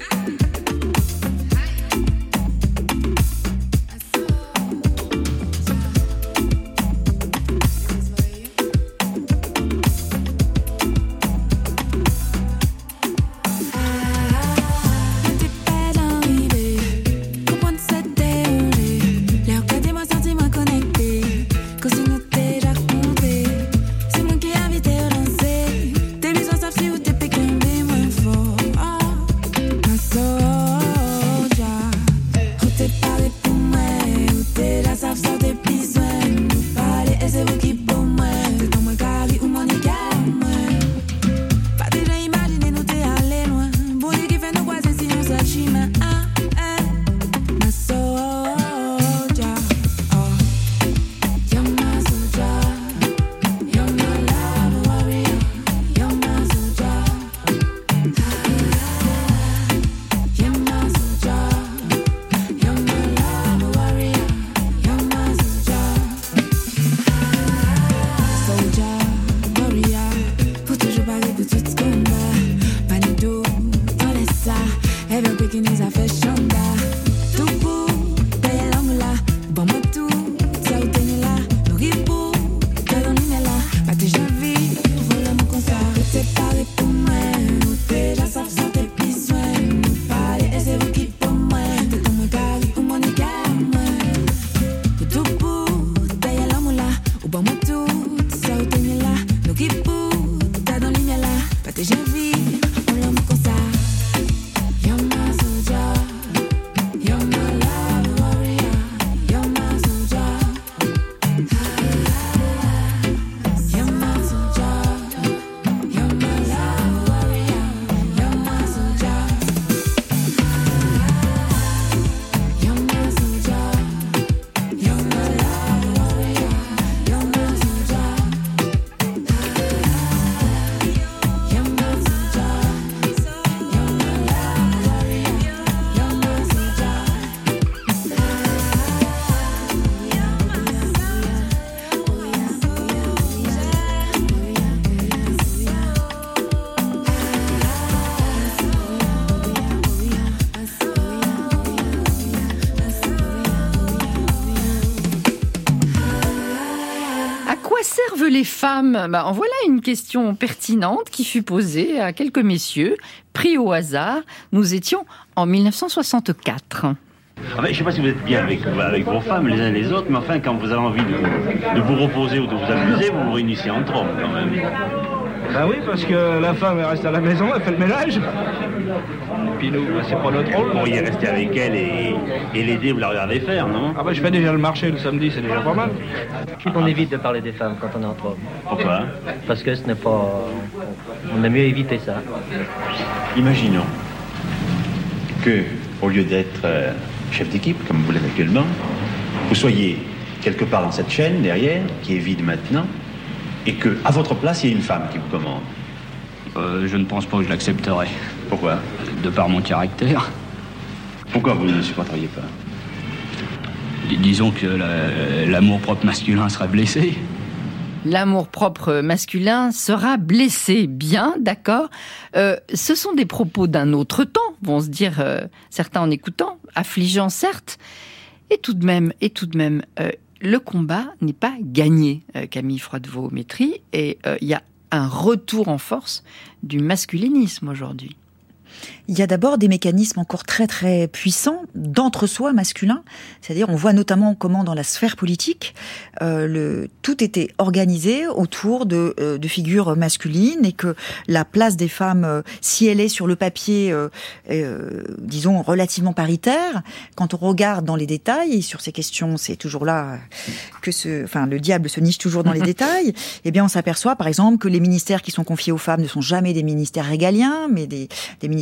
Les femmes, en voilà une question pertinente qui fut posée à quelques messieurs, pris au hasard. Nous étions en 1964. Je ne sais pas si vous êtes bien avec vos femmes, les uns et les autres, mais enfin, quand vous avez envie de vous reposer ou de vous amuser, vous vous réunissez entre hommes, quand même. Ben oui, parce que la femme, elle reste à la maison, elle fait le ménage. Et puis nous, c'est pas notre rôle. Vous pourriez rester avec elle et l'aider, vous la regardez faire, non? Ah ben je fais déjà le marché le samedi, c'est déjà pas mal. On évite de parler des femmes quand on est entre hommes. Pourquoi? Parce que ce n'est pas... On aime mieux éviter ça. Imaginons que, au lieu d'être chef d'équipe, comme vous l'êtes actuellement, vous soyez quelque part dans cette chaîne, derrière, qui est vide maintenant, et qu'à votre place, il y ait une femme qui vous commande. Je ne pense pas que je l'accepterai. Pourquoi? De par mon caractère. Pourquoi vous ne le supporteriez pas? Disons que l'amour-propre masculin sera blessé. L'amour-propre masculin sera blessé. Bien, d'accord. Ce sont des propos d'un autre temps, vont se dire certains en écoutant, affligeants certes, et tout de même, le combat n'est pas gagné, Camille Froidevaux-Métry, et il y a un retour en force du masculinisme aujourd'hui. Il y a d'abord des mécanismes encore très très puissants d'entre-soi masculin, c'est-à-dire on voit notamment comment dans la sphère politique tout était organisé autour de figures masculines et que la place des femmes, si elle est sur le papier, disons relativement paritaire, quand on regarde dans les détails et sur ces questions, c'est toujours là que le diable se niche toujours dans les détails. Eh bien, on s'aperçoit par exemple que les ministères qui sont confiés aux femmes ne sont jamais des ministères régaliens, mais des ministères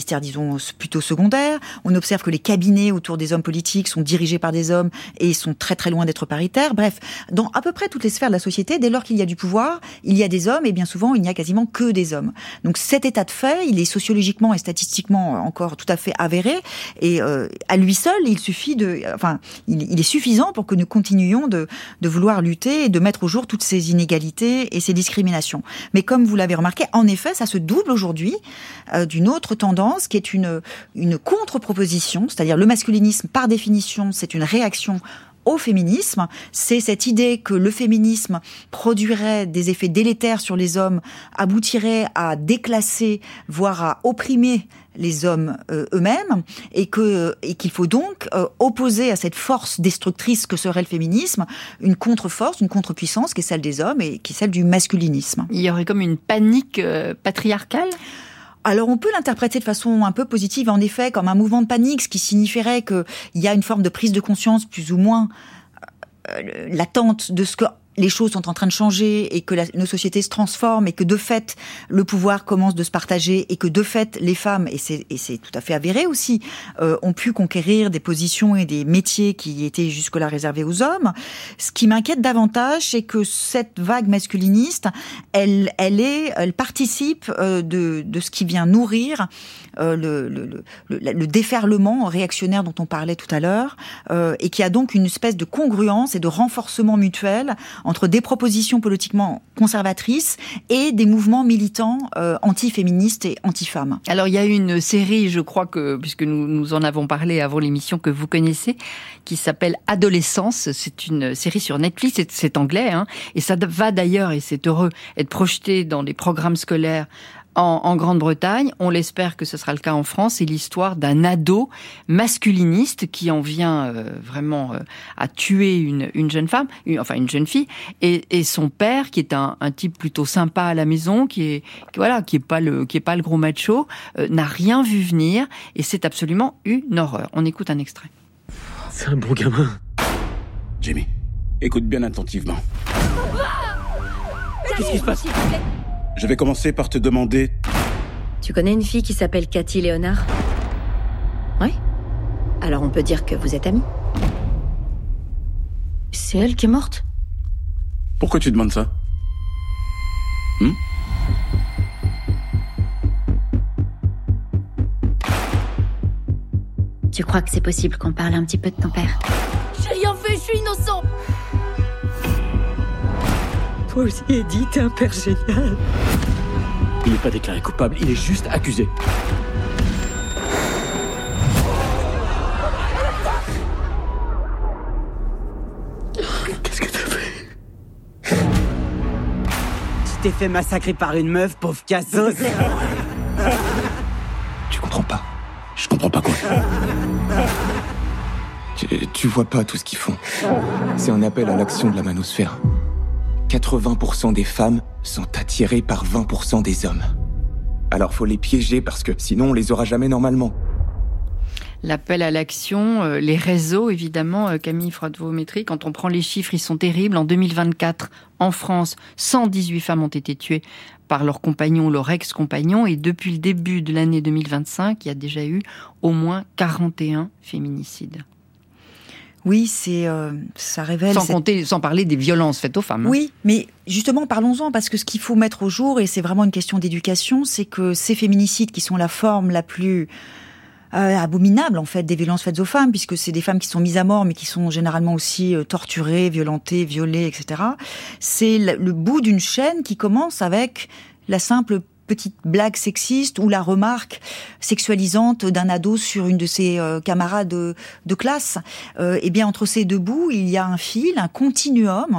ministères, disons, plutôt secondaires. On observe que les cabinets autour des hommes politiques sont dirigés par des hommes et sont très très loin d'être paritaires. Bref, dans à peu près toutes les sphères de la société, dès lors qu'il y a du pouvoir, il y a des hommes et bien souvent il n'y a quasiment que des hommes. Donc cet état de fait, il est sociologiquement et statistiquement encore tout à fait avéré et à lui seul, il est suffisant pour que nous continuions de vouloir lutter et de mettre au jour toutes ces inégalités et ces discriminations. Mais comme vous l'avez remarqué, en effet, ça se double aujourd'hui d'une autre tendance qui est une contre-proposition, c'est-à-dire le masculinisme, par définition, c'est une réaction au féminisme. C'est cette idée que le féminisme produirait des effets délétères sur les hommes, aboutirait à déclasser, voire à opprimer les hommes eux-mêmes, et qu'il faut donc opposer à cette force destructrice que serait le féminisme une contre-force, une contre-puissance qui est celle des hommes et qui est celle du masculinisme. Il y aurait comme une panique patriarcale ? Alors on peut l'interpréter de façon un peu positive, en effet, comme un mouvement de panique, ce qui signifierait qu'il y a une forme de prise de conscience plus ou moins latente de ce que les choses sont en train de changer et que nos sociétés se transforment et que de fait le pouvoir commence de se partager et que de fait les femmes, et c'est tout à fait avéré aussi, ont pu conquérir des positions et des métiers qui étaient jusque-là réservés aux hommes. Ce qui m'inquiète davantage, c'est que cette vague masculiniste, elle participe de ce qui vient nourrir le déferlement réactionnaire dont on parlait tout à l'heure, et qui a donc une espèce de congruence et de renforcement mutuel entre des propositions politiquement conservatrices et des mouvements militants anti-féministes et anti-femmes. Alors il y a une série, je crois que, puisque nous en avons parlé avant l'émission, que vous connaissez, qui s'appelle Adolescence. C'est une série sur Netflix, c'est anglais, hein, et ça va d'ailleurs, et c'est heureux, être projeté dans les programmes scolaires en Grande-Bretagne. On l'espère que ce sera le cas en France. C'est l'histoire d'un ado masculiniste qui en vient vraiment à tuer une jeune femme, une jeune fille, et son père, qui est un type plutôt sympa à la maison, qui est pas le gros macho, n'a rien vu venir, et c'est absolument une horreur. On écoute un extrait. C'est un bon gamin. Jamie, écoute bien attentivement. Qu'est-ce qui se passe ? Je vais commencer par te demander... Tu connais une fille qui s'appelle Cathy Léonard ? Oui. Alors on peut dire que vous êtes amis. C'est elle qui est morte ? Pourquoi tu demandes ça ? Tu crois que c'est possible qu'on parle un petit peu de ton père ? J'ai rien fait, je suis innocent. Toi aussi, Eddie, t'es un père génial. Il n'est pas déclaré coupable, il est juste accusé. Qu'est-ce que t'as fait ? Tu t'es fait massacrer par une meuf, pauvre cassos. Tu comprends pas. Je comprends pas quoi. Tu vois pas tout ce qu'ils font. C'est un appel à l'action de la manosphère. 80% des femmes sont attirées par 20% des hommes. Alors faut les piéger parce que sinon on les aura jamais normalement. L'appel à l'action, les réseaux évidemment, Camille Froidevaux-Métry, quand on prend les chiffres, ils sont terribles. En 2024, en France, 118 femmes ont été tuées par leur compagnon ou leur ex-compagnon, et depuis le début de l'année 2025, il y a déjà eu au moins 41 féminicides. Oui, ça révèle... Sans parler des violences faites aux femmes. Oui, mais justement, parlons-en, parce que ce qu'il faut mettre au jour, et c'est vraiment une question d'éducation, c'est que ces féminicides qui sont la forme la plus abominable, en fait, des violences faites aux femmes, puisque c'est des femmes qui sont mises à mort, mais qui sont généralement aussi torturées, violentées, violées, etc. C'est le bout d'une chaîne qui commence avec la simple petite blague sexiste ou la remarque sexualisante d'un ado sur une de ses camarades de classe. Et bien entre ces deux bouts, il y a un fil, un continuum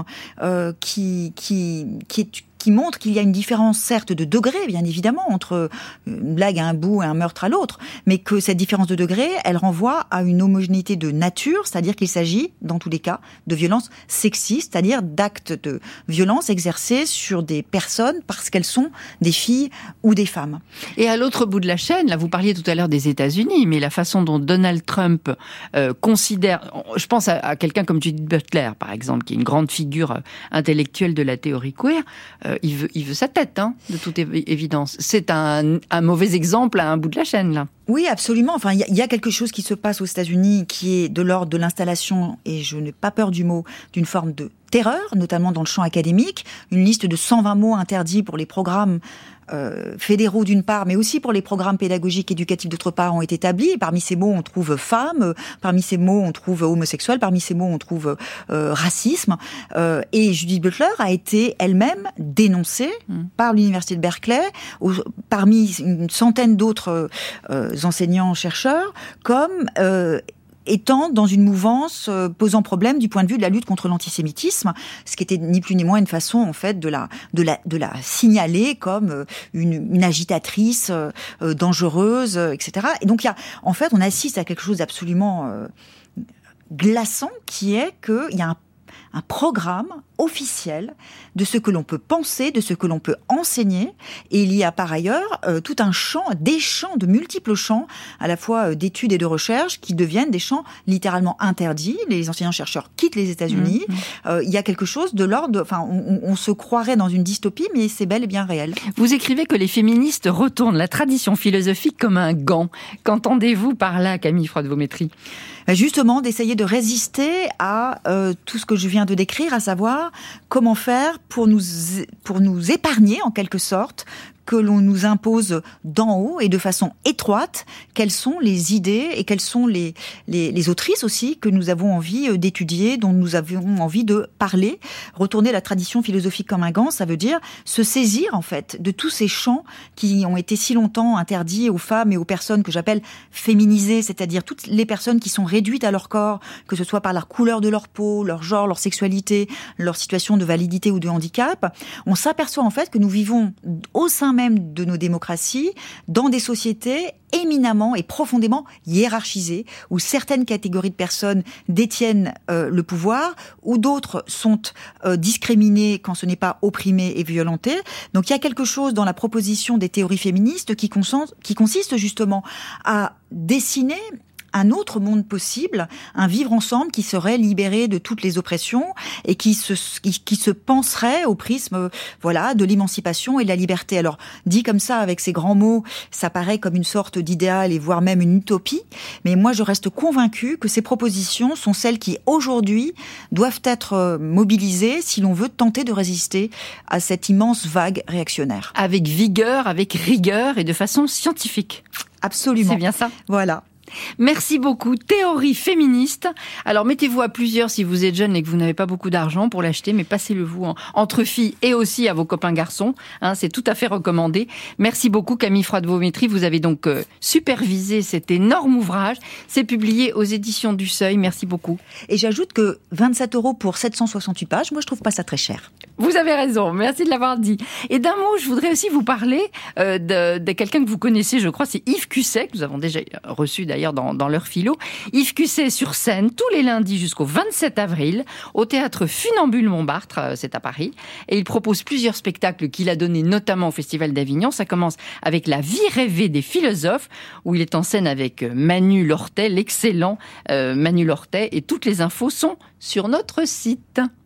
qui montre qu'il y a une différence, certes, de degré, bien évidemment, entre une blague à un bout et un meurtre à l'autre, mais que cette différence de degré, elle renvoie à une homogénéité de nature, c'est-à-dire qu'il s'agit, dans tous les cas, de violences sexistes, c'est-à-dire d'actes de violence exercés sur des personnes parce qu'elles sont des filles ou des femmes. Et à l'autre bout de la chaîne, là, vous parliez tout à l'heure des États-Unis, mais la façon dont Donald Trump considère, je pense à quelqu'un comme Judith Butler, par exemple, qui est une grande figure intellectuelle de la théorie queer, il veut sa tête, de toute évidence. C'est un mauvais exemple à un bout de la chaîne, là. Oui, absolument. Enfin, il y a quelque chose qui se passe aux États-Unis qui est de l'ordre de l'installation, et je n'ai pas peur du mot, d'une forme de terreur, notamment dans le champ académique. Une liste de 120 mots interdits pour les programmes fédéraux d'une part, mais aussi pour les programmes pédagogiques éducatifs d'autre part, ont été établis. Et parmi ces mots, on trouve femme, parmi ces mots, on trouve homosexuel, parmi ces mots, on trouve racisme. Et Judith Butler a été elle-même dénoncée par l'université de Berkeley, parmi une centaine d'autres enseignants-chercheurs, comme étant dans une mouvance posant problème du point de vue de la lutte contre l'antisémitisme, ce qui était ni plus ni moins une façon en fait de la signaler comme une agitatrice dangereuse, etc. Et donc on assiste à quelque chose d'absolument glaçant, qui est qu'il y a un programme officiel de ce que l'on peut penser, de ce que l'on peut enseigner, et il y a par ailleurs tout un champ, des champs, de multiples champs, à la fois d'études et de recherche, qui deviennent des champs littéralement interdits. Les enseignants-chercheurs quittent les États-Unis. Il y a quelque chose de l'ordre, enfin, on se croirait dans une dystopie, mais c'est bel et bien réel. Vous écrivez que les féministes retournent la tradition philosophique comme un gant. Qu'entendez-vous par là, Camille Froide-Vaumétry ? Justement, d'essayer de résister à tout ce que je viens de décrire, à savoir comment faire pour nous épargner, en quelque sorte, que l'on nous impose d'en haut et de façon étroite quelles sont les idées et quelles sont les autrices aussi que nous avons envie d'étudier, dont nous avons envie de parler. Retourner la tradition philosophique comme un gant, ça veut dire se saisir en fait de tous ces champs qui ont été si longtemps interdits aux femmes et aux personnes que j'appelle féminisées, c'est-à-dire toutes les personnes qui sont réduites à leur corps, que ce soit par la couleur de leur peau, leur genre, leur sexualité, leur situation de validité ou de handicap. On s'aperçoit en fait que nous vivons au sein même de nos démocraties, dans des sociétés éminemment et profondément hiérarchisées, où certaines catégories de personnes détiennent le pouvoir, où d'autres sont discriminées quand ce n'est pas opprimées et violentées. Donc il y a quelque chose dans la proposition des théories féministes qui consiste justement à dessiner un autre monde possible, un vivre ensemble qui serait libéré de toutes les oppressions et qui se penserait au prisme, de l'émancipation et de la liberté. Alors, dit comme ça, avec ces grands mots, ça paraît comme une sorte d'idéal et voire même une utopie. Mais moi, je reste convaincue que ces propositions sont celles qui, aujourd'hui, doivent être mobilisées si l'on veut tenter de résister à cette immense vague réactionnaire. Avec vigueur, avec rigueur et de façon scientifique. Absolument. C'est bien ça ? Voilà. Merci beaucoup. Théorie féministe. Alors, mettez-vous à plusieurs si vous êtes jeune et que vous n'avez pas beaucoup d'argent pour l'acheter, mais passez-le vous entre filles et aussi à vos copains garçons. C'est tout à fait recommandé. Merci beaucoup, Camille Froide-Vaumétry. Vous avez donc supervisé cet énorme ouvrage. C'est publié aux éditions du Seuil. Merci beaucoup. Et j'ajoute que 27 € pour 768 pages, moi je trouve pas ça très cher. Vous avez raison. Merci de l'avoir dit. Et d'un mot, je voudrais aussi vous parler de quelqu'un que vous connaissez, je crois, c'est Yves Cusset, que nous avons déjà reçu d'ailleurs dans leur philo. Yves Cusset sur scène tous les lundis jusqu'au 27 avril au théâtre Funambule Montmartre, c'est à Paris. Et il propose plusieurs spectacles qu'il a donnés notamment au Festival d'Avignon. Ça commence avec La vie rêvée des philosophes, où il est en scène avec Manu Lortet, l'excellent Manu Lortet. Et toutes les infos sont sur notre site.